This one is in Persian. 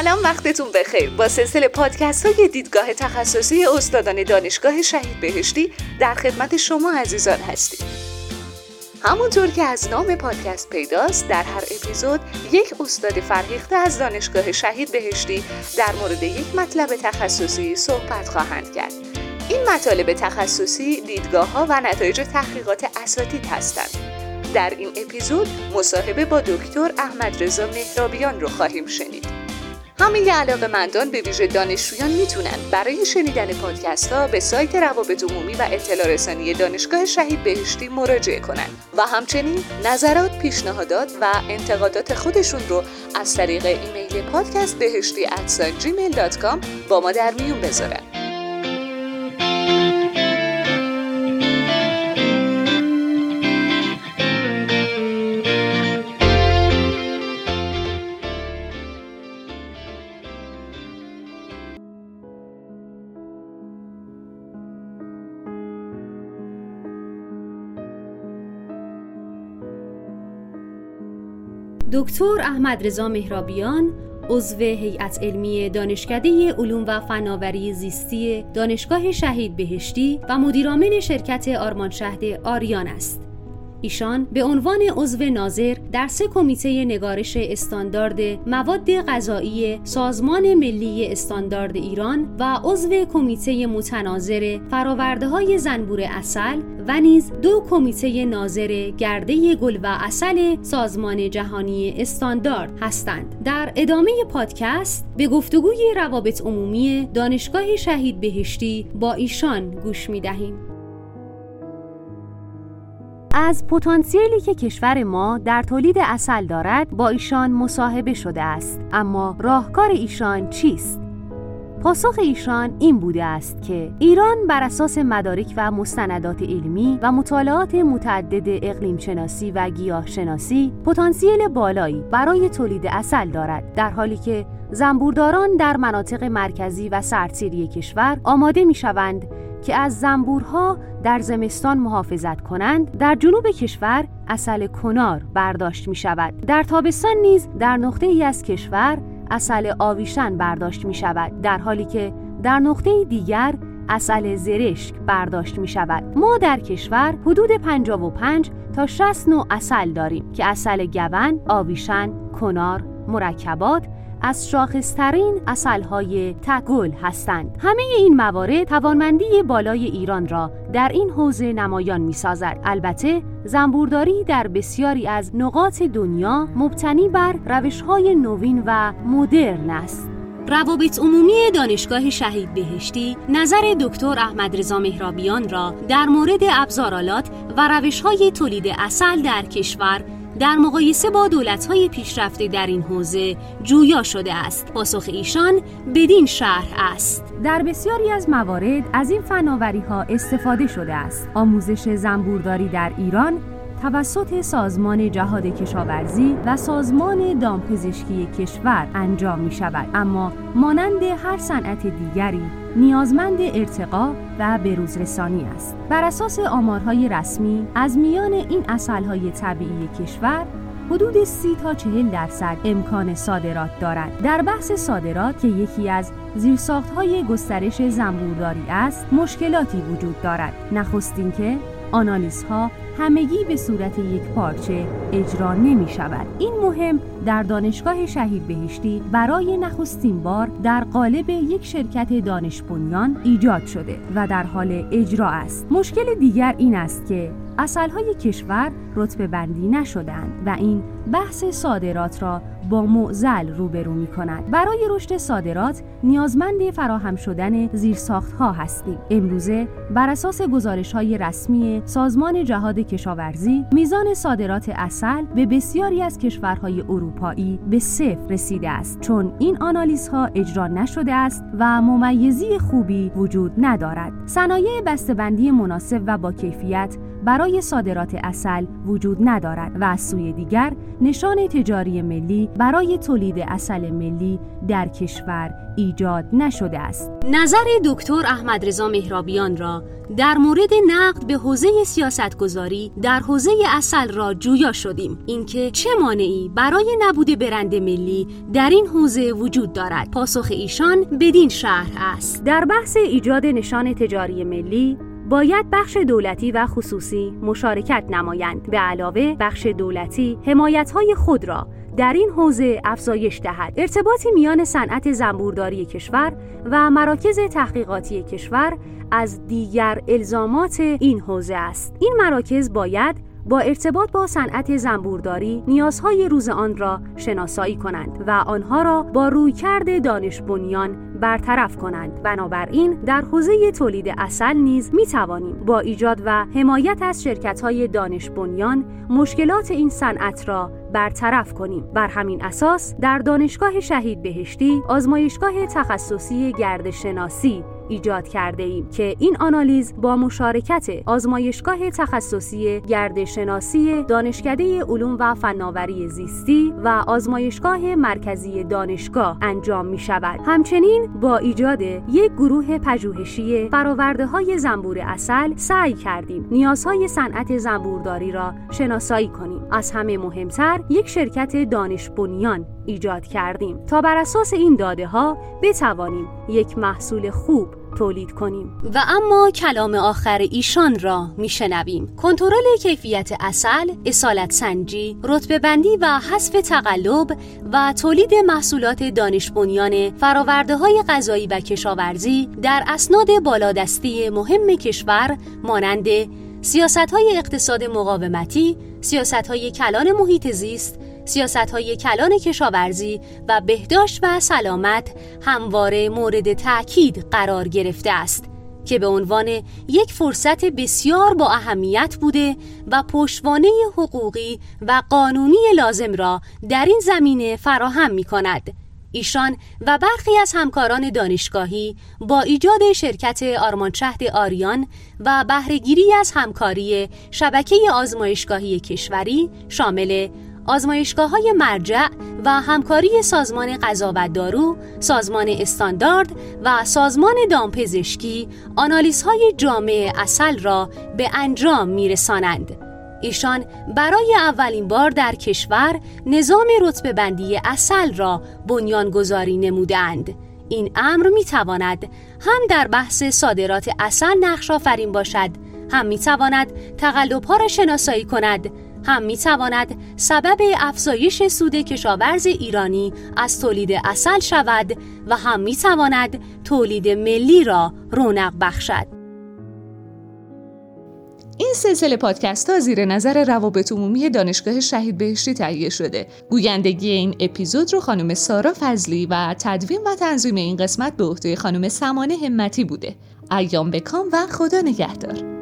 سلام، وقتتون بخیر. با سلسله پادکست های دیدگاه تخصصی استادان دانشگاه شهید بهشتی در خدمت شما عزیزان هستیم. همونطور که از نام پادکست پیداست، در هر اپیزود یک استاد فرهیخته از دانشگاه شهید بهشتی در مورد یک مطلب تخصصی صحبت خواهند کرد. این مطالب تخصصی دیدگاه‌ها و نتایج تحقیقات اساتید هستند. در این اپیزود مصاحبه با دکتر احمدرضا مهرابیان رو خواهیم شنید. همه علاقه‌مندان به ویژه دانشجویان میتونن برای شنیدن پادکست ها به سایت روابط عمومی و اطلاع رسانی دانشگاه شهید بهشتی مراجعه کنن و همچنین نظرات، پیشنهادات و انتقادات خودشون رو از طریق ایمیل podcastbeheshti@gmail.com با ما در میون بذارن. دکتر احمدرضا مهرابیان، عضو هیئت علمی دانشکده علوم و فناوری زیستی دانشگاه شهید بهشتی و مدیرعامل شرکت آرمانشهر آریان است. ایشان به عنوان عضو ناظر در 3 کمیته نگارش استاندارد مواد غذایی سازمان ملی استاندارد ایران و عضو کمیته متناظر فرآورده‌های زنبور عسل و نیز 2 کمیته ناظر گرده گل و عسل سازمان جهانی استاندارد هستند. در ادامه پادکست به گفتگوی روابط عمومی دانشگاه شهید بهشتی با ایشان گوش می‌دهیم. از پتانسیلی که کشور ما در تولید عسل دارد با ایشان مصاحبه شده است، اما راهکار ایشان چیست؟ پاسخ ایشان این بوده است که ایران بر اساس مدارک و مستندات علمی و مطالعات متعدد اقلیم شناسی و گیاه شناسی پتانسیل بالایی برای تولید عسل دارد، در حالی که زنبورداران در مناطق مرکزی و سردسیری کشور آماده می‌شوند که از زنبورها در زمستان محافظت کنند. در جنوب کشور عسل کنار برداشت می شود. در تابستان نیز در نقطه‌ای از کشور عسل آویشن برداشت می شود، در حالی که در نقطه دیگر عسل زرشک برداشت می شود. ما در کشور حدود 55 تا 60 نوع عسل داریم که عسل گون، آویشن، کنار، مرکبات از شاخص‌ترین عسل‌های تگل هستند. همه این موارد توانمندی بالای ایران را در این حوزه نمایان می‌سازد. البته زنبورداری در بسیاری از نقاط دنیا مبتنی بر روش‌های نوین و مدرن است. روابط عمومی دانشگاه شهید بهشتی نظر دکتر احمدرضا مهرابیان را در مورد ابزارآلات و روش‌های تولید عسل در کشور در مقایسه با دولت‌های پیشرفته در این حوزه جویا شده است. پاسخ ایشان بدین شرح است: در بسیاری از موارد از این فناوری‌ها استفاده شده است. آموزش زنبورداری در ایران توسط سازمان جهاد کشاورزی و سازمان دامپزشکی کشور انجام می شود، اما مانند هر صنعت دیگری نیازمند ارتقا و بروزرسانی است. بر اساس آمارهای رسمی از میان این عسل‌های طبیعی کشور حدود 30 تا 40% امکان صادرات دارند. در بحث صادرات که یکی از زیرساخت‌های گسترش زنبورداری است، مشکلاتی وجود دارد. نخستین که آنالیزها همگی به صورت یک پارچه اجرا نمی شود. این مهم در دانشگاه شهید بهشتی برای نخستین بار در قالب یک شرکت دانش بنیان ایجاد شده و در حال اجرا است. مشکل دیگر این است که عسل‌های کشور رتبه بندی نشدند و این بحث صادرات را با معضل روبرو می‌کند. برای رشد صادرات نیازمند فراهم شدن زیرساخت‌ها هستیم. امروزه بر اساس گزارش‌های رسمی سازمان جهاد کشاورزی میزان صادرات عسل به بسیاری از کشورهای اروپایی به 0 رسیده است، چون این آنالیزها اجرا نشده است و ممیزی خوبی وجود ندارد. صنایع بسته‌بندی مناسب و با کیفیت برای صادرات عسل وجود ندارد و از سوی دیگر نشان تجاری ملی برای تولید عسل ملی در کشور ایجاد نشده است. نظر دکتر احمد رضا مهرابیان را در مورد نقد به حوزه سیاستگذاری در حوزه عسل را جویا شدیم. اینکه چه مانعی برای نبود برند ملی در این حوزه وجود دارد؟ پاسخ ایشان بدین شرح است: در بحث ایجاد نشان تجاری ملی باید بخش دولتی و خصوصی مشارکت نمایند. به علاوه بخش دولتی حمایت‌های خود را در این حوزه افزایش دهد. ارتباطی میان صنعت زنبورداری کشور و مراکز تحقیقاتی کشور از دیگر الزامات این حوزه است. این مراکز باید با ارتباط با صنعت زنبورداری نیازهای روز آن را شناسایی کنند و آنها را با رویکرد دانش بنیان برطرف کنند. بنابراین در حوزه تولید عسل نیز می توانیم با ایجاد و حمایت از شرکت‌های دانش بنیان مشکلات این صنعت را برطرف کنیم. بر همین اساس در دانشگاه شهید بهشتی آزمایشگاه تخصصی گردشناسی ایجاد کرده ایم که این آنالیز با مشارکت آزمایشگاه تخصصی گردشناسی دانشکده علوم و فناوری زیستی و آزمایشگاه مرکزی دانشگاه انجام می شود. همچنین با ایجاد یک گروه پژوهشی فرآورده‌های زنبور عسل سعی کردیم نیازهای صنعت زنبورداری را شناسایی کنیم. از همه مهمتر یک شرکت دانش بنیان ایجاد کردیم تا بر اساس این داده‌ها بتوانیم یک محصول خوب تولید کنیم. و اما کلام آخر ایشان را میشنویم: کنترل کیفیت عسل، اصالت سنجی، رتبه بندی و حذف تقلب و تولید محصولات دانش بنیان فرآورده‌های غذایی و کشاورزی در اسناد بالادستی مهم کشور مانند سیاست‌های اقتصاد مقاومتی، سیاست‌های کلان محیط زیست، سیاست‌های کلان کشاورزی و بهداشت و سلامت همواره مورد تأکید قرار گرفته است که به عنوان یک فرصت بسیار با اهمیت بوده و پشتوانه حقوقی و قانونی لازم را در این زمینه فراهم می‌کند. ایشان و برخی از همکاران دانشگاهی با ایجاد شرکت آرمانشهد آریان و بهره‌گیری از همکاری شبکه آزمایشگاهی کشوری شامل آزمایشگاه‌های مرجع و همکاری سازمان غذا و دارو، سازمان استاندارد و سازمان دامپزشکی آنالیزهای جامع عسل را به انجام می‌رسانند. ایشان برای اولین بار در کشور نظام رتبه بندی عسل را بنیانگذاری نمودند. این امر می‌تواند هم در بحث صادرات عسل نقش آفرین باشد، هم می‌تواند تقلب‌ها را شناسایی کند، هم می‌تواند سبب افزایش سود کشاورز ایرانی از تولید عسل شود و هم می‌تواند تولید ملی را رونق بخشد. این سلسله پادکست ها زیر نظر روابط عمومی دانشگاه شهید بهشتی تهیه شده. گویندگی این اپیزود رو خانم سارا فضلی و تدوین و تنظیم این قسمت به عهده خانم سمانه همتی بوده. ایام بکام و خدا نگهدار.